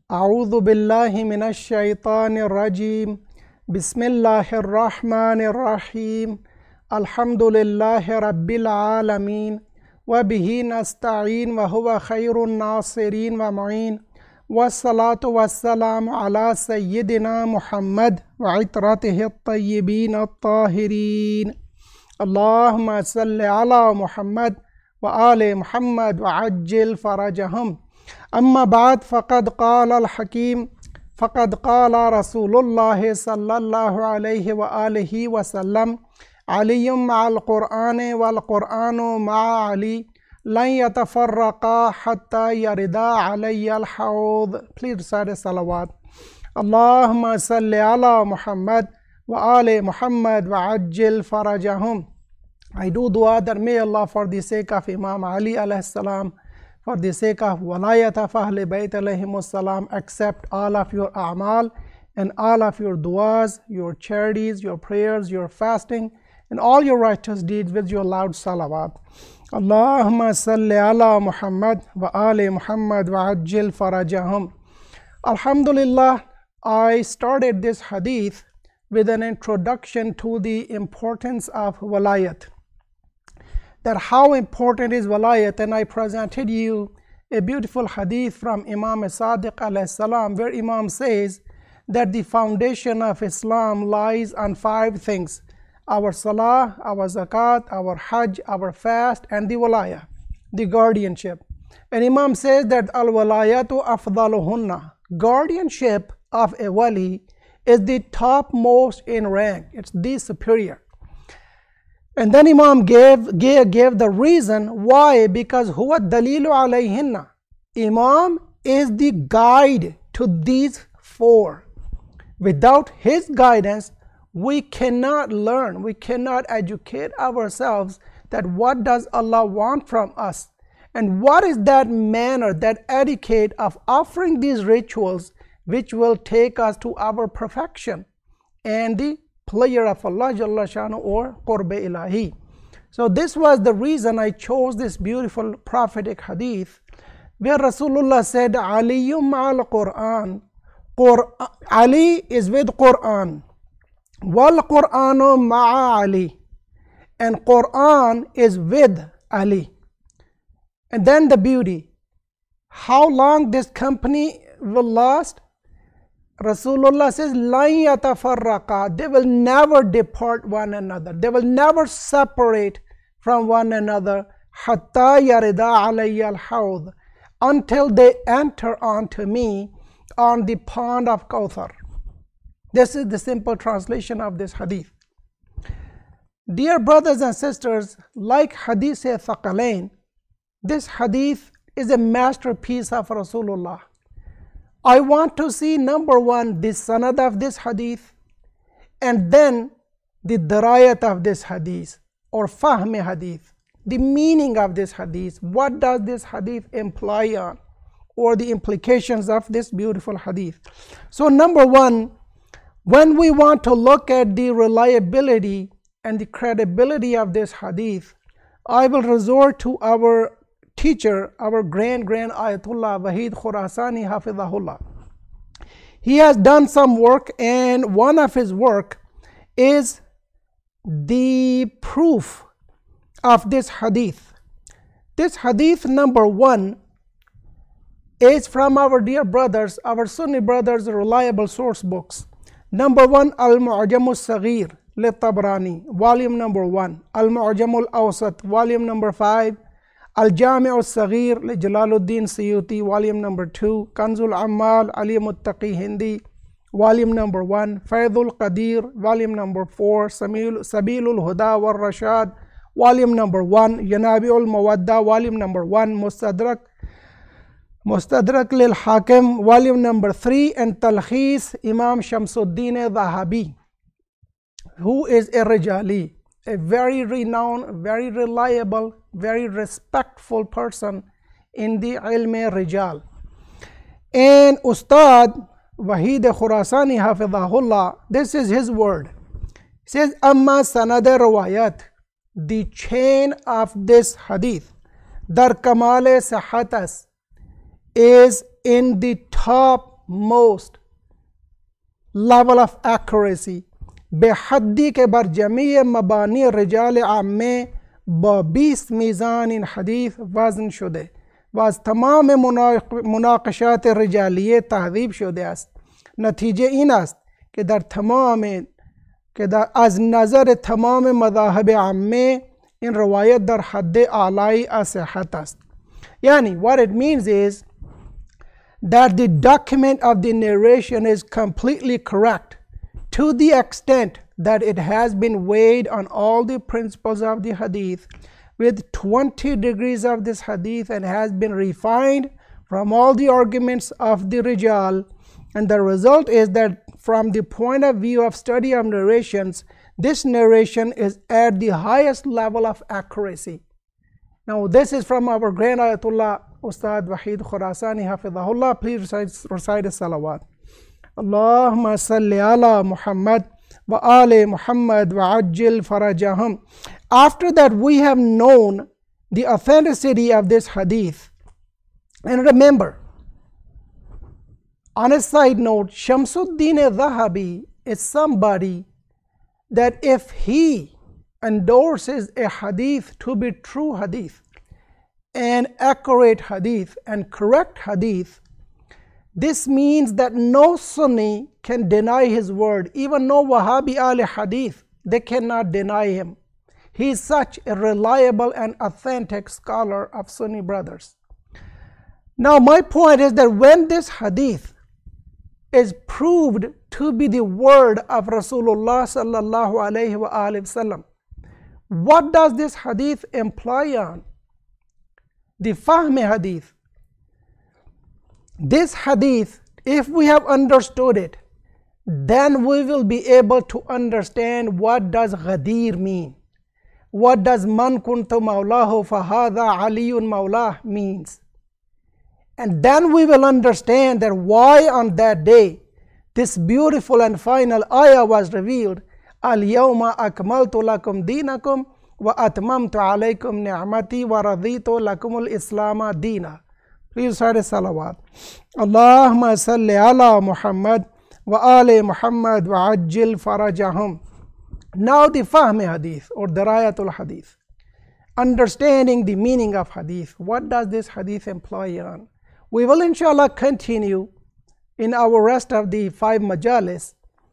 أعوذ بالله من الشيطان الرجيم بسم الله الرحمن الرحيم الحمد لله رب العالمين وبه نستعين وهو خير الناصرين ومعين والصلاة والسلام على سيدنا محمد وعترته الطيبين الطاهرين اللهم صل على محمد وآل محمد وعجل فرجهم أما بعد فقد قال الحكيم فقد قال رسول الله صلى الله عليه وآله وسلم علي مع القرآن والقرآن مع علي لن يتفرقا حتى يردا علي الحوض. Please recite salawat. اللهم صل على محمد وآل محمد وعجل فرجهم. I do dua that may Allah, for the sake of Imam Ali alayhi salam, for the sake of Walayat of Ahl Bayt alayhimus salam, accept all of your a'mal and all of your duas, your charities, your prayers, your fasting, and all your righteous deeds with your loud salawat. Allahumma salli ala Muhammad wa ali Muhammad wa ajil farajahum. Alhamdulillah, I started this hadith with an introduction to the importance of walayat. That how important is walayat, and I presented you a beautiful hadith from Imam Sadiq alayhi salam, where Imam says that the foundation of Islam lies on 5 things: our salah, our zakat, our hajj, our fast, and the walaya, the guardianship. And Imam says that al-walayatu afdaluhunna, guardianship of a wali is the topmost in rank, it's the superior. And then Imam gave the reason why, because huwa dalilu alayhinna, Imam is the guide to these 4. Without his guidance, we cannot learn, we cannot educate ourselves that what does Allah want from us, and what is that manner, that etiquette of offering these rituals which will take us to our perfection and the pleasure of Allah Jalla Shanu, or Qurb Ilahi. So this was the reason I chose this beautiful prophetic hadith where Rasulullah said, Aliyum al Quran, Ali is with Quran, wal Quranu ma'a Ali, and Quran is with Ali. And then the beauty, how long this company will last? Rasulullah says, لَن يَتَفَرَّقَا, they will never depart one another, they will never separate from one another, حَتَّى يَرِدَا عَلَيَّ الْحَوْض, until they enter onto me on the pond of Kawthar. This is the simple translation of this hadith. Dear brothers and sisters, like Hadith Thaqalain, this hadith is a masterpiece of Rasulullah. I want to see, number 1, the sanad of this hadith, and then the dirayat of this hadith, or fahm hadith, the meaning of this hadith. What does this hadith imply on, or the implications of this beautiful hadith? So number 1, when we want to look at the reliability and the credibility of this hadith, I will resort to our teacher, our grand Ayatollah Wahid Khurasani Hafidahullah. He has done some work, and one of his work is the proof of this hadith. This hadith number 1 is from our dear brothers, our Sunni brothers' reliable source books. Number 1, Al-Mu'jam al-Saghir li-Tabrani, volume number 1. Al-Mu'jam al-Awsat, volume number 5. Al-Jami' al-Saghir li Jalaluddin Suyuti, volume number 2. Kanzul Ammal Ali Muttaqi Hindi, volume number 1. Faidul Qadir, volume number 4. Sabilul Huda wal Rashad, volume number 1. Yanabi'ul Mawadda, volume number 1. Mustadrak lil Hakim, volume number 3. And Talkhis Imam Shamsuddin Dhahabi, who is a Rijali, a very renowned, very reliable, very respectful person in the ilm rijal. And Ustad Wahid Khurasani Hafidahullah, this is his word. He says, Amma sanad rawayat, the chain of this hadith, dar kamale sahatas, is in the top most level of accuracy बेहद्दी के बर जमी मबानी रिजाल आमे ब20 मीज़ान इन हदीस वज़न शुदे was तमाम मुनाकशात रिजालिये तहज़ीब शुदे است नतीजे این است که در تمام که در از نظر تمام مذاهب عامه این روایت در حد اعلای از صحت است. Yani what it means is that the document of the narration is completely correct to the extent that it has been weighed on all the principles of the hadith with 20 degrees of this hadith and has been refined from all the arguments of the rijal, and the result is that from the point of view of study of narrations, this narration is at the highest level of accuracy. Now this is from our grand Ayatollah Ustad Wahid Khurasani Hafidhahullah. Please recite a salawat. Allahumma salli ala Muhammad wa ali Muhammad wa ajil farajahum. After that we have known the authenticity of this hadith. And remember, on a side note, Shamsuddin Zahabi is somebody that if he endorses a hadith to be true hadith and accurate hadith and correct hadith, this means that no Sunni can deny his word. Even no Wahhabi al hadith, they cannot deny him. He is such a reliable and authentic scholar of Sunni brothers. Now my point is that when this hadith is proved to be the word of Rasulullah sallallahu alayhi wa sallam, what does this hadith imply on? The Fahm hadith. This hadith, if we have understood it, then we will be able to understand what does Ghadir mean. What does Man kuntu mawlahu fahadha aliyun mawlah means. And then we will understand that why on that day this beautiful and final ayah was revealed. Al-yawma akmaltu lakum dinakum wa atmamtu alaykum ni'mati wa raditu lakum al-islama dina. Please recite a salawat. Allahumma salli ala Muhammad wa ali Muhammad wa ajil farajahum. Now the Fahm hadith or Dirayatul hadith. Understanding the meaning of hadith. What does this hadith imply on? We will inshallah continue in our rest of the 5 majalis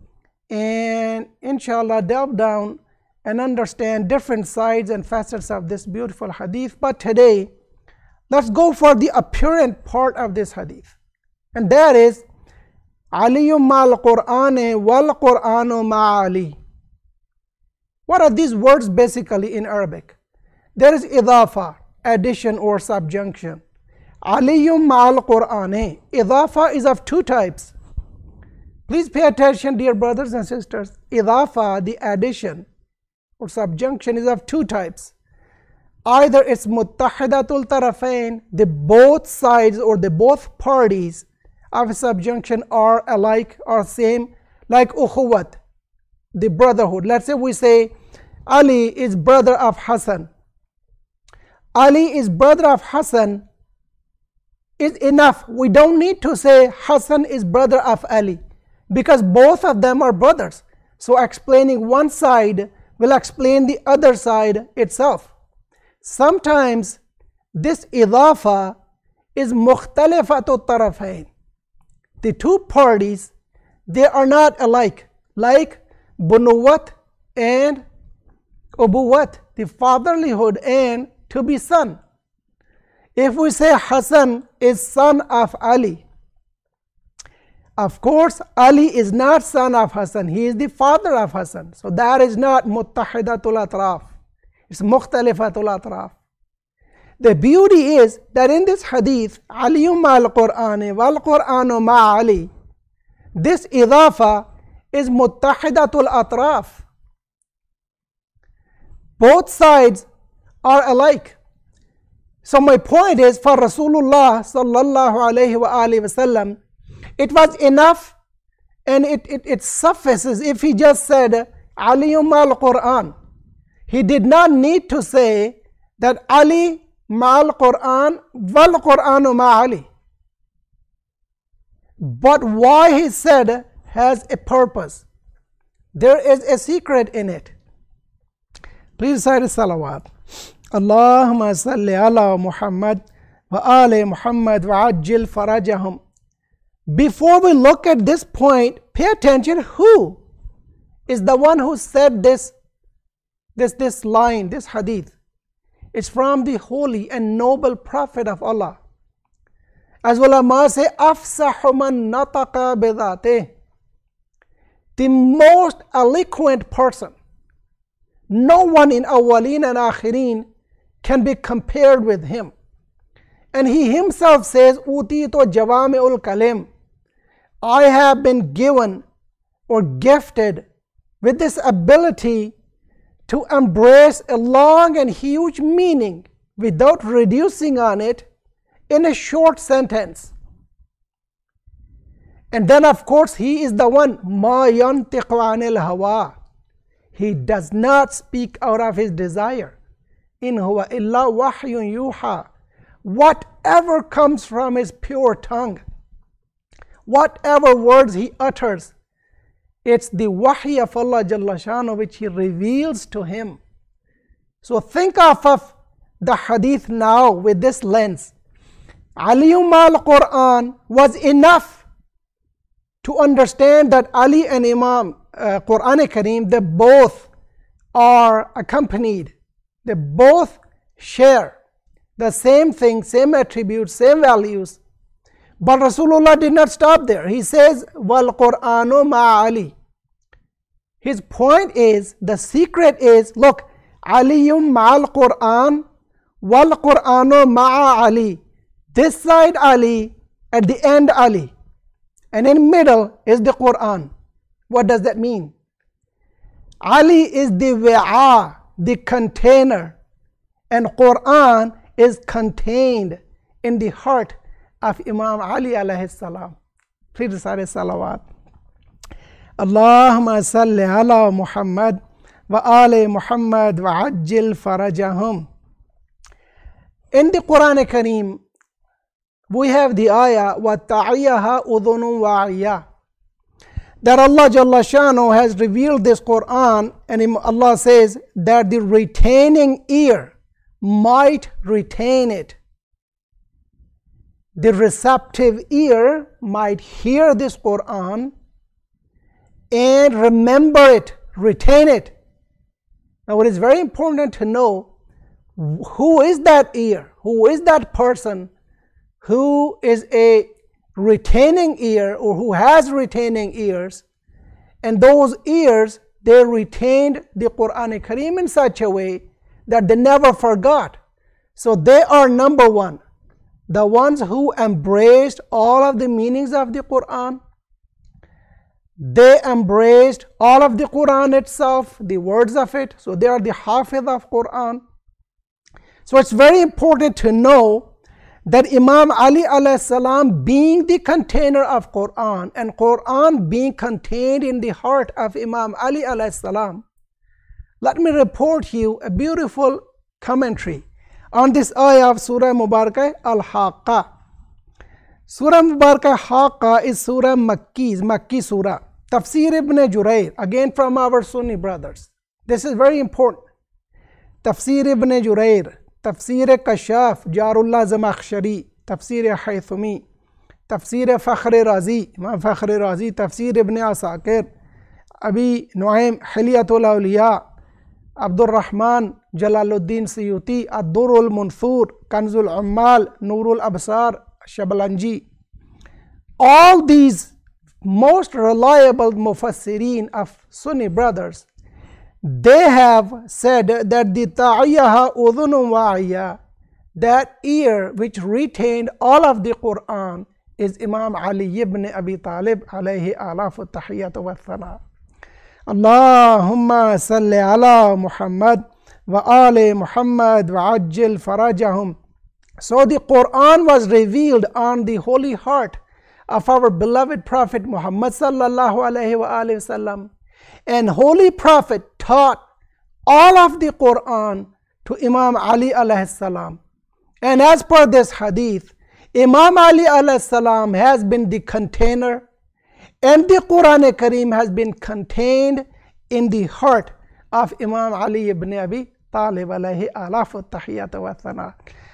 and inshallah delve down and understand different sides and facets of this beautiful hadith. But today, let's go for the apparent part of this hadith, and that is Aliyum ma'al Qur'ane wal Qur'anu ma'ali. What are these words basically in Arabic? There is idafa, addition or subjunction. Aliyum ma'al Qur'ane. Idafa is of 2 types. Please pay attention, dear brothers and sisters. Idafa, the addition or subjunction, is of 2 types. Either it's muttahidatul tarafain, the both sides or the both parties of a subjunction are alike or same, like ukhuwat, the brotherhood. Let's say we say Ali is brother of Hassan. Ali is brother of Hassan is enough. We don't need to say Hassan is brother of Ali because both of them are brothers. So explaining one side will explain the other side itself. Sometimes this idafa is mukhtalifatu tarafain. The 2 parties, they are not alike, like bunuwat and ubuwat, the fatherlyhood and to be son. If we say Hassan is son of Ali, of course Ali is not son of Hassan, he is the father of Hassan. So that is not muttahidatul atraf, it's mukhtalifatul atraf. The beauty is that in this hadith, Aliyum ma'al Qur'ani wal Qur'anu ma'ali, this idafa is muttahidatul atraf. Both sides are alike. So my point is, for Rasulullah sallallahu alayhi wa alihi wasallam, it was enough and it suffices if he just said Aliyum ma'al Qur'an. He did not need to say that Ali ma'al Qur'an wal Qur'anu ma'ali. But why he said has a purpose. There is a secret in it. Please say the salawat. Allahumma salli ala Muhammad wa ali Muhammad wa ajil farajahum. Before we look at this point, pay attention who is the one who said this line, this hadith. It's from the holy and noble Prophet of Allah. As ulama say, afsahu man nataqa bidhateh. The most eloquent person. No one in awwaleen and akhirin can be compared with him. And he himself says, Utitu jawami'ul kalim. I have been given or gifted with this ability to embrace a long and huge meaning without reducing on it in a short sentence. And then of course he is the one, ma yantiqu anil hawa. He does not speak out of his desire. In huwa illa wahyun yuha. Whatever comes from his pure tongue, whatever words he utters, it's the wahy of Allah Jalla Shanu which he reveals to him. So think of the hadith now with this lens. Aliyum al-Quran was enough to understand that Ali and Imam Quran Kareem, they both are accompanied. They both share the same thing, same attributes, same values. But Rasulullah did not stop there. He says, Wal Qur'anu ma Ali. His point is, the secret is, look, Aliyum ma'al Qur'an, Wal Qur'anu ma'a Ali. This side Ali, at the end Ali. And in middle is the Qur'an. What does that mean? Ali is the wa'a, the container. And Qur'an is contained in the heart of Imam Ali alayhi salam. Please recite salawat. Allahumma salli ala Muhammad wa ali Muhammad wa ajil farajahum. In the Quran Kareem, we have the ayah وَاتَّعِيَهَا أُذُنٌ وَعِيَّةٌ, that Allah Jalla Shanu has revealed this Quran, and Allah says that the retaining ear might retain it. The receptive ear might hear this Quran and remember it, retain it. Now it is very important to know who is that ear, who is that person who is a retaining ear or who has retaining ears, and those ears, they retained the Quran Kareem in such a way that they never forgot. So they are number one, the ones who embraced all of the meanings of the Quran. They embraced all of the Quran itself, the words of it. So they are the Hafiz of Quran. So it's very important to know that Imam Ali alayhi salam being the container of Quran and Quran being contained in the heart of Imam Ali alayhi salam. Let me report you a beautiful commentary on this ayah of Surah Mubarakah Al-Haqqa. Surah Mubarakah Haqqa is Surah Makki Surah. Tafsir ibn Jurair, again from our Sunni brothers. This is very important. Tafsir ibn Jurair, Tafsir Kashaf, Jarullah Zamakhshari, Tafsir Haythumi, Tafsir Fakhr Razi, Imam Fakhr Razi, Tafsir ibn Asakir, Abi Nuaym Hilyatul Awliya, Abdul Rahman Jalaluddin Suyuti, Ad-Durrul Munthur, Kanzul Ummal, Nurul Absar, Shabalanji. All these most reliable Mufassirin of Sunni brothers, they have said that the ta'iyyaha udhunun wa'iyya, that ear which retained all of the Quran, is Imam Ali ibn Abi Talib alayhi alafu tahiyyatu wa thana. Allahumma salli ala Muhammad wa ali Muhammad wa ajil farajahum. So the Quran was revealed on the holy heart of our beloved Prophet Muhammad sallallahu alayhi wa alihi wasallam. And Holy Prophet taught all of the Quran to Imam Ali alayhi salam. And as per this hadith, Imam Ali alayhi salam has been the container, and the Quran Kareem has been contained in the heart of Imam Ali ibn Abi Talib alayhi alafu tahiyyat wa thana.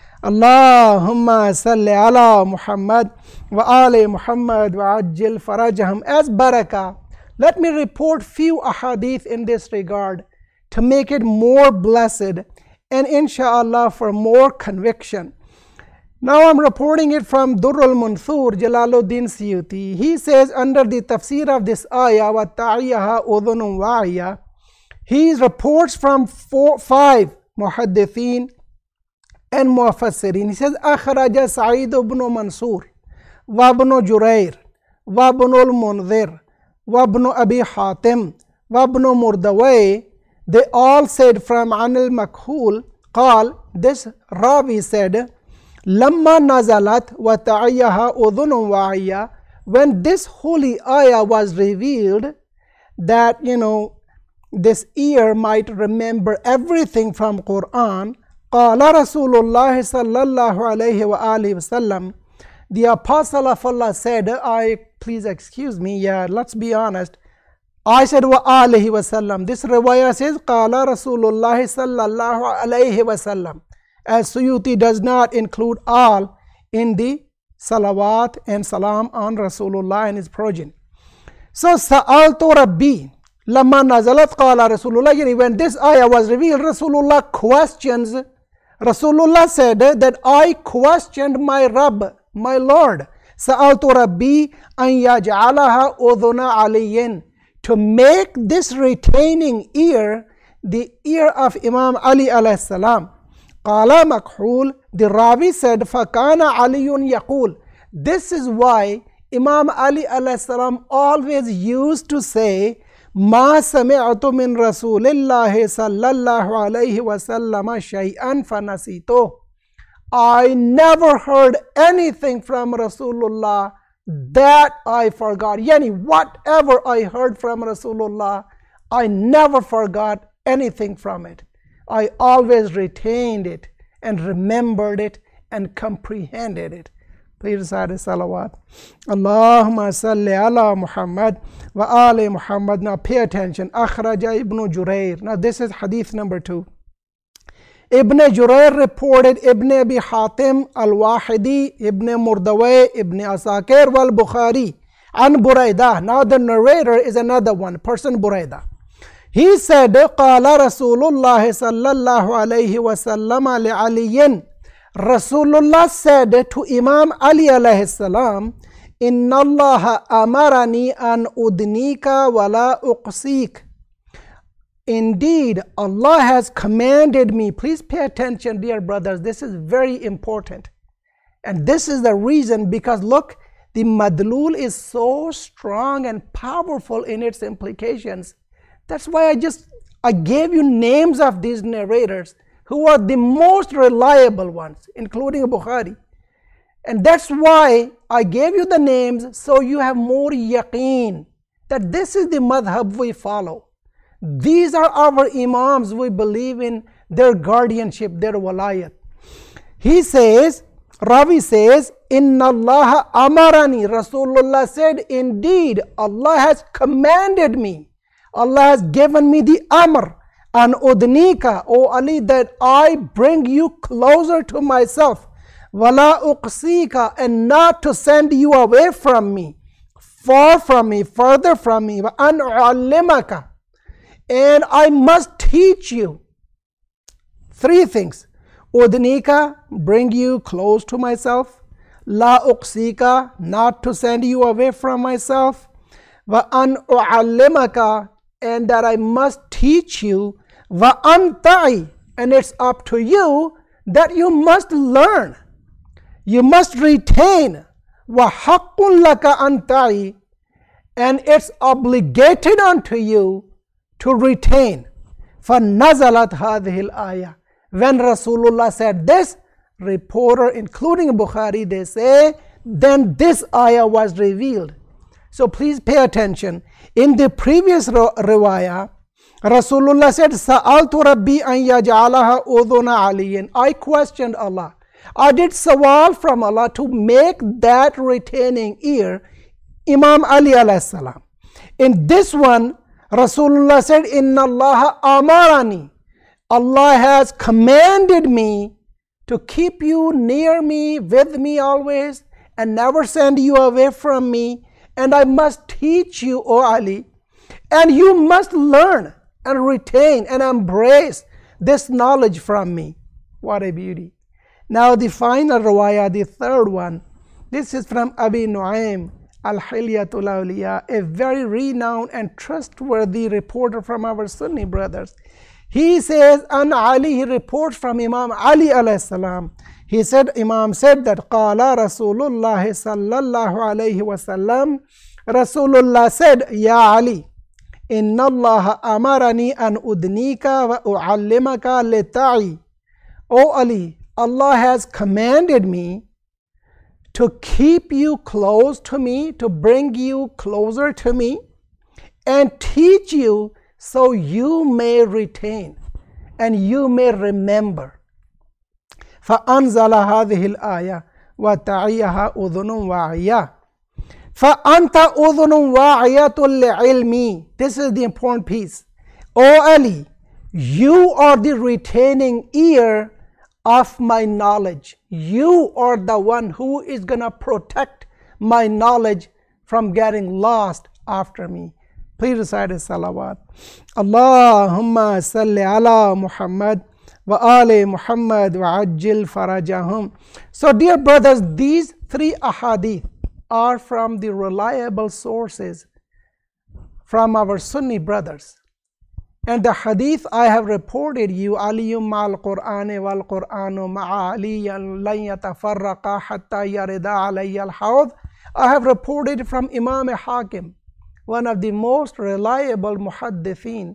Allahumma salli ala Muhammad wa ali Muhammad wa ajil farajahum. As barakah, let me report few ahadith in this regard to make it more blessed and inshallah for more conviction. Now I'm reporting it from Durrul Mansur, Jalaluddin Suyuti. He says under the tafsir of this ayah, وَتَعِيَّهَا أُذُنٌ وَعِيَّةٌ, he reports from 5 muhaddithin and mufassirin. He says, أخرج سعيد بن منصور وابن جرير وابن المنذر وابن أبي حاتم وابن مردوي. They all said from عن المكحول قال, this Ravi said, لما نزلت وتعيها أذن واعية, when this holy ayah was revealed that this ear might remember everything from Quran, قال رسول الله صلى الله عليه وآله وسلم, the Apostle of Allah said, please excuse me, let's be honest, I said وآله وسلم. This riwayah says قال رسول الله صلى الله عليه وسلم, as Suyuti does not include all in the salawat and salam on Rasulullah and his progeny. So Sa'altu Rabbi Lama nazalat qala Rasulullah, when this ayah was revealed, Rasulullah questions. Rasulullah said that I questioned my Rabb, my Lord. Sa'altu Rabbi an yaj'alaha udhuna aliyin, to make this retaining ear the ear of Imam Ali alayhi salam. Qala Makhul, the Ravi said, Fakana Aliyun yaqul. This is why Imam Ali alayhi salam always used to say, Ma sami'tu min Rasulillahi sallallahu alayhi wa sallam shay'an fanasito. I never heard anything from Rasulullah that I forgot. Yani, whatever I heard from Rasulullah, I never forgot anything from it. I always retained it and remembered it and comprehended it. Please recite salawat. Allahumma salli ala Muhammad wa ali Muhammad. Now pay attention. Akhraja Ibn Jurair. Now this is hadith number 2. Ibn Jurair reported Ibn Abi Hatim al-Wahidi, Ibn Murdaway, Ibn Asakir wal Bukhari, and Buraidah. Now the narrator is another one, person Buraidah. He said, Qala Rasulullah sallallahu alayhi wa sallam li'aliyin. Rasulullah said to Imam Ali alayhi salam, Inna Allah amarani an udnika wala uqsik. Indeed, Allah has commanded me. Please pay attention, dear brothers. This is very important. And this is the reason, because look, the madlul is so strong and powerful in its implications. That's why I gave you names of these narrators who are the most reliable ones, including Bukhari. And that's why I gave you the names, so you have more yaqeen that this is the madhab we follow. These are our imams, we believe in their guardianship, their walayat. He says, Ravi says, Inna Allah amarani. Rasulullah said, indeed, Allah has commanded me. Allah has given me the amr, an udnika, O Ali, that I bring you closer to myself. Wala uqsika, and not to send you away from me, far from me, further from me. Wa an u'allimaka, and I must teach you 3 things. Udnika, bring you close to myself. La uqsika, not to send you away from myself. Wa an u'allimaka, and that I must teach you. Wa anta'i, and it's up to you that you must learn. You must retain. Wa haqqun laka anta'i, and it's obligated unto you to retain. فَنَزَلَتْ هَذِهِ الْآيَةِ. When Rasulullah said this, reporter including Bukhari, they say, then this ayah was revealed. So please pay attention. In the previous riwayah, Rasulullah said, Sa'altu Rabbi an yaj'alaha udhuna aliyin. I questioned Allah. I did sawal from Allah to make that retaining ear Imam Ali alayhi salam. In this one, Rasulullah said, Inna Allah amarani. Allah has commanded me to keep you near me, with me always, and never send you away from me. And I must teach you, O Ali, and you must learn and retain and embrace this knowledge from me. What a beauty. Now the final riwayah, the third one, this is from Abi Nu'aym Al-Hilyatul Awliya, a very renowned and trustworthy reporter from our Sunni brothers. He says, An Ali, he reports from Imam Ali alayhi salam. He said, Imam said that, Qala Rasulullah sallallahu alayhi wa sallam, Rasulullah said, Ya Ali, Inna Allah amarani an udnika wa u'allimaka lita'i. O Ali, Allah has commanded me to keep you close to me, to bring you closer to me, and teach you so you may retain and you may remember. فَأَنزَلَ هَذِهِ الْآيَةِ وَتَعِيَهَا أُذُنٌ وَعِيَةٌ فَأَنْتَ أُذُنٌ وَعِيَةٌ لِعِلْمِي. This is the important piece. O Ali, you are the retaining ear of my knowledge. You are the one who is going to protect my knowledge from getting lost after me. Please recite a salawat. Allahumma salli ala Muhammad wa ali Muhammad wa ajil farajahum. So dear brothers, these three ahadith are from the reliable sources from our Sunni brothers. And the hadith I have reported you, Aliyum ma'al Qur'ani wal Qur'anu ma'a aliyan lan yatafarraqa hatta yarida alayya al-hawd. I have reported from Imam Hakim, one of the most reliable muhaddith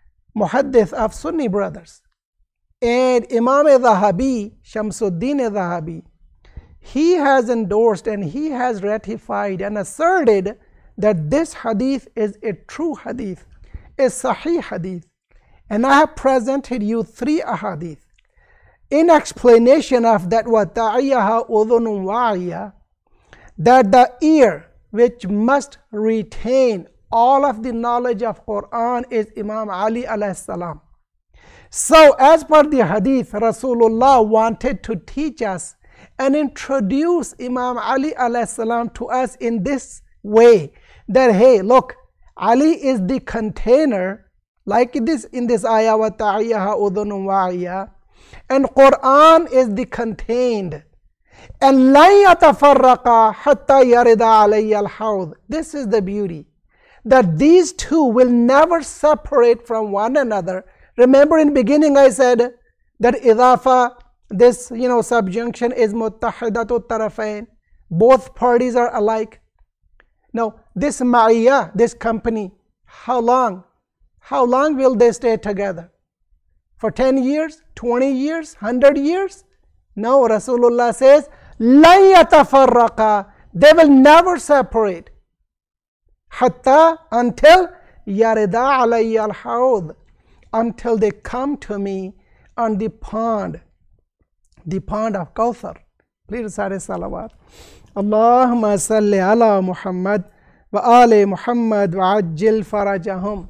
of Sunni brothers. And Imam Zahabi, Shamsuddin Zahabi, he has endorsed and he has ratified and asserted that this hadith is a true hadith, a sahih hadith. And I have presented you three ahadith in explanation of that وَتَعِيَهَا أُذُنٌ وَعِيَةٌ, that the ear which must retain all of the knowledge of Quran is Imam Ali alayhi salam. So as per the hadith, Rasulullah wanted to teach us and introduce Imam Ali alayhi salam to us in this way, that hey, look, Ali is the container, like this in this ayah, وَتَعِيَهَا أُذُنٌ وَعِيَةٌ, and Quran is the contained. And لَن يَتَفَرَّقَا حَتَّى يَرِدَ عَلَيَّ الْحَوْض. This is the beauty, that these two will never separate from one another. Remember in beginning I said that idafa, this subjunction is muttahidatu tarafain. Both parties are alike. Now this ma'iyah, this company, how long will they stay together? For 10 years, 20 years, 100 years? No, Rasulullah says, لَن يَتَفَرَّقَا. They will never separate. Hatta, until يَرِدَ عَلَيَّ الْحَوْض, until they come to me on the pond of Kawthar. Please recite salawat. Allahumma salli ala Muhammad wa ali Muhammad wa ajil farajahum.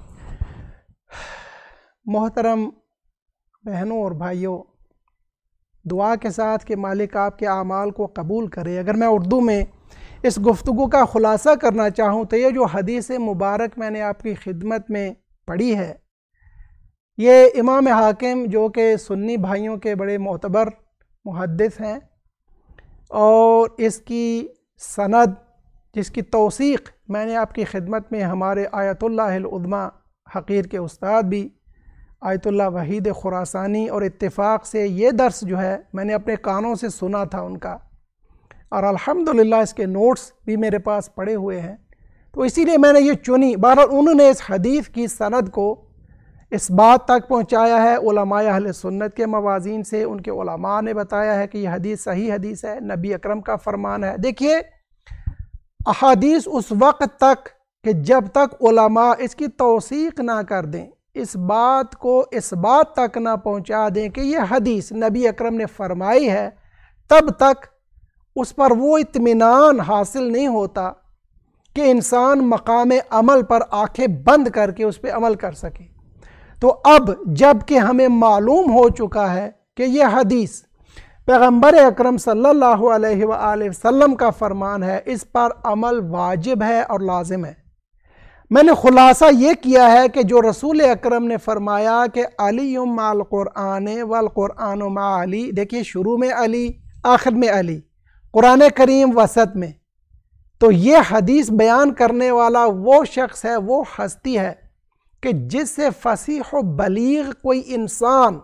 मोहतरम बहनों और भाइयों, दुआ के साथ कि मालिक आपके आमाल को कबूल करे। अगर मैं उर्दू में इस गुफ्तगू का ख़ुलासा करना चाहूँ तो ये जो हदीस मुबारक मैंने आपकी खिदमत में पढ़ी है, ये इमाम हाकिम जो कि सुन्नी भाइयों के बड़े मोतबर मुहद्दिस हैं, और इसकी सनद जिसकी तौसीक़ मैंने आपकी खिदमत में हमारे आयतुल्लाह उज़्मा हक़ीर के उस्ताद भी आयतुल्लाह वहीद खुरासानी और इत्तिफ़ाक़ से ये दर्स जो है मैंने अपने कानों से सुना था उनका, और अल्हम्दुलिल्लाह इसके नोट्स भी मेरे पास पड़े हुए हैं। तो इसीलिए मैंने ये चुनी। बहरहाल उन्होंने इस हदीस की सनद को इस बात तक पहुँचाया है उलमाए अहले सुन्नत के मवाज़ीन से, उनके उलमा ने बताया है कि यह हदीस सही हदीस है, नबी अकरम का फरमान है। देखिए, अहादीस उस वक़्त तक कि जब तक उलमा इसकी तौसीक़ ना कर दें, इस बात को इस बात तक ना पहुंचा दें कि यह हदीस नबी अकरम ने फरमाई है, تب تک اس پر وہ اطمینان حاصل نہیں ہوتا کہ انسان مقام عمل پر آنکھیں بند کر کے اس پہ عمل کر سکے۔ تو اب جب کہ ہمیں معلوم ہو چکا ہے کہ یہ حدیث پیغمبر اکرم صلی اللہ علیہ وآلہ وسلم کا فرمان ہے، اس پر عمل واجب ہے اور لازم ہے۔ میں نے خلاصہ یہ کیا ہے کہ جو رسول اکرم نے فرمایا کہ علی مع القرآن والقرآن مع علی، دیکھیے شروع میں علی، آخر میں علی، قرآن کریم وسط میں، تو یہ حدیث بیان کرنے والا وہ شخص ہے، وہ ہستی ہے کہ جس سے فصیح و بلیغ کوئی انسان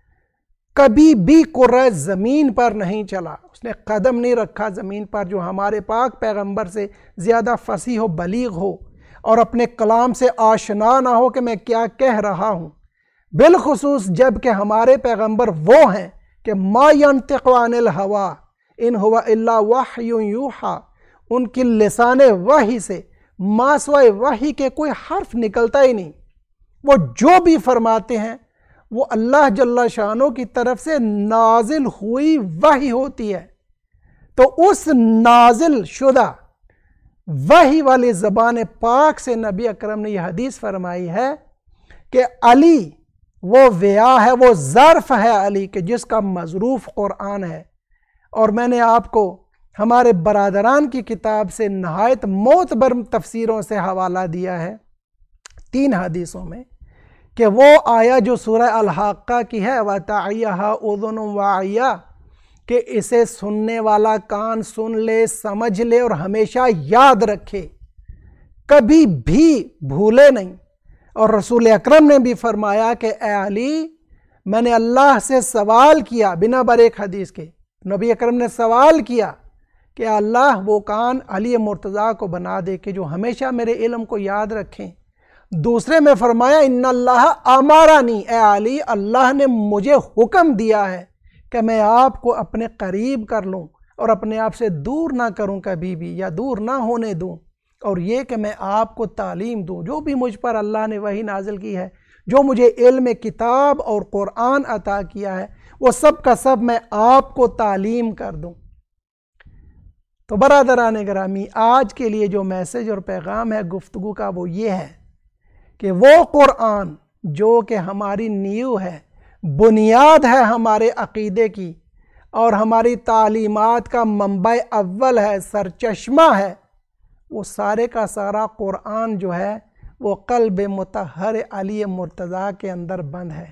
کبھی بھی کرۂ زمین پر نہیں چلا، اس نے قدم نہیں رکھا زمین پر جو ہمارے پاک پیغمبر سے زیادہ فصیح و بلیغ ہو اور اپنے کلام سے آشنا نہ ہو کہ میں کیا کہہ رہا ہوں، بالخصوص جب کہ ہمارے پیغمبر وہ ہیں کہ ما ینطق عن الہوا ان ہوا الا وحی یوحی، ان کی لسان وحی سے ما سوائے وحی کے کوئی حرف نکلتا ہی نہیں، وہ جو بھی فرماتے ہیں وہ اللہ جل شانہ کی طرف سے نازل ہوئی وحی ہوتی ہے۔ تو اس نازل شدہ وحی والی زبان پاک سے نبی اکرم نے یہ حدیث فرمائی ہے کہ علی وہ ویا ہے، وہ ظرف ہے علی کہ جس کا مظروف قرآن ہے۔ اور میں نے آپ کو ہمارے برادران کی کتاب سے نہایت معتبر تفسیروں سے حوالہ دیا ہے 3 حدیثوں میں کہ وہ آیا جو سورہ الحاقہ کی ہے وَتَعِيَهَا أُذُنٌ وَاعِيَةٌ، کہ اسے سننے والا کان سن لے، سمجھ لے اور ہمیشہ یاد رکھے، کبھی بھی بھولے نہیں۔ اور رسول اکرم نے بھی فرمایا کہ اے علی، میں نے اللہ سے سوال کیا، بنا بر ایک حدیث کے نبی اکرم نے سوال کیا کہ اللہ وہ کان علی مرتضیٰ کو بنا دے کہ جو ہمیشہ میرے علم کو یاد رکھیں۔ دوسرے میں فرمایا ان اللہ امرنی، اے علی اللہ نے مجھے حکم دیا ہے کہ میں آپ کو اپنے قریب کر لوں اور اپنے آپ سے دور نہ کروں کبھی بھی، یا دور نہ ہونے دوں، اور یہ کہ میں آپ کو تعلیم دوں، جو بھی مجھ پر اللہ نے وحی نازل کی ہے، جو مجھے علم کتاب اور قرآن عطا کیا ہے، وہ سب کا سب میں آپ کو تعلیم کر دوں۔ تو برادران گرامی، آج کے لیے جو میسج اور پیغام ہے گفتگو کا وہ یہ ہے کہ وہ قرآن جو کہ ہماری نیو ہے، بنیاد ہے ہمارے عقیدے کی اور ہماری تعلیمات کا منبع اول ہے، سرچشمہ ہے، وہ سارے کا سارا قرآن جو ہے وہ قلب مطہر علی مرتضیٰ کے اندر بند ہے۔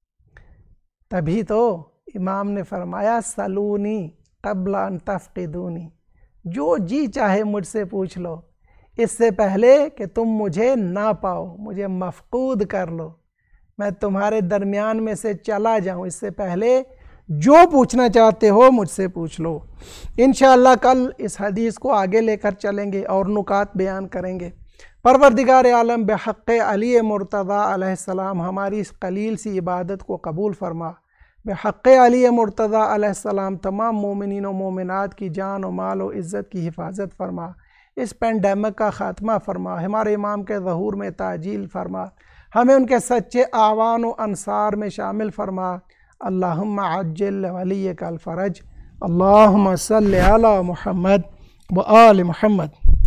تبھی تو امام نے فرمایا سلونی قبل ان تفقدونی، جو جی چاہے مجھ سے پوچھ لو، اس سے پہلے کہ تم مجھے نہ پاؤ، مجھے مفقود کر لو، میں تمہارے درمیان میں سے چلا جاؤں، اس سے پہلے جو پوچھنا چاہتے ہو مجھ سے پوچھ لو۔ انشاءاللہ کل اس حدیث کو آگے لے کر چلیں گے اور نکات بیان کریں گے۔ پروردگار عالم بحق علی مرتضیٰ علیہ السلام ہماری اس قلیل سی عبادت کو قبول فرما۔ بحق علی مرتضیٰ علیہ السلام تمام مومنین و مومنات کی جان و مال و عزت کی حفاظت فرما۔ اس پینڈیمک کا خاتمہ فرما، ہمارے امام کے ظہور میں تعجیل فرما، ہمیں ان کے سچے اعوان و انصار میں شامل فرما۔ اللہم عجل ولیک الفرج، اللہم صلی علی محمد و آل محمد۔